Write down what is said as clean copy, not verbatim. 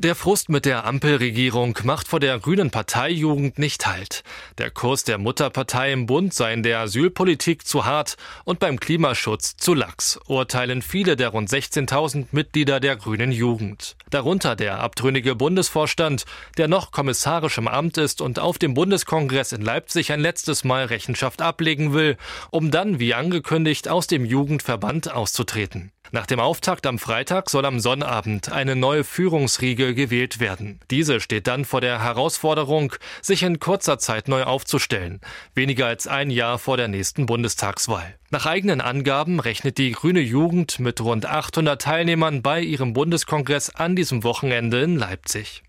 Der Frust mit der Ampelregierung macht vor der grünen Parteijugend nicht Halt. Der Kurs der Mutterpartei im Bund sei in der Asylpolitik zu hart und beim Klimaschutz zu lax, urteilen viele der rund 16.000 Mitglieder der grünen Jugend. Darunter der abtrünnige Bundesvorstand, der noch kommissarisch im Amt ist und auf dem Bundeskongress in Leipzig ein letztes Mal Rechenschaft ablegen will, um dann, wie angekündigt, aus dem Jugendverband auszutreten. Nach dem Auftakt am Freitag soll am Sonnabend eine neue Führungsriege gewählt werden. Diese steht dann vor der Herausforderung, sich in kurzer Zeit neu aufzustellen, weniger als ein Jahr vor der nächsten Bundestagswahl. Nach eigenen Angaben rechnet die grüne Jugend mit rund 800 Teilnehmern bei ihrem Bundeskongress an diesem Wochenende in Leipzig.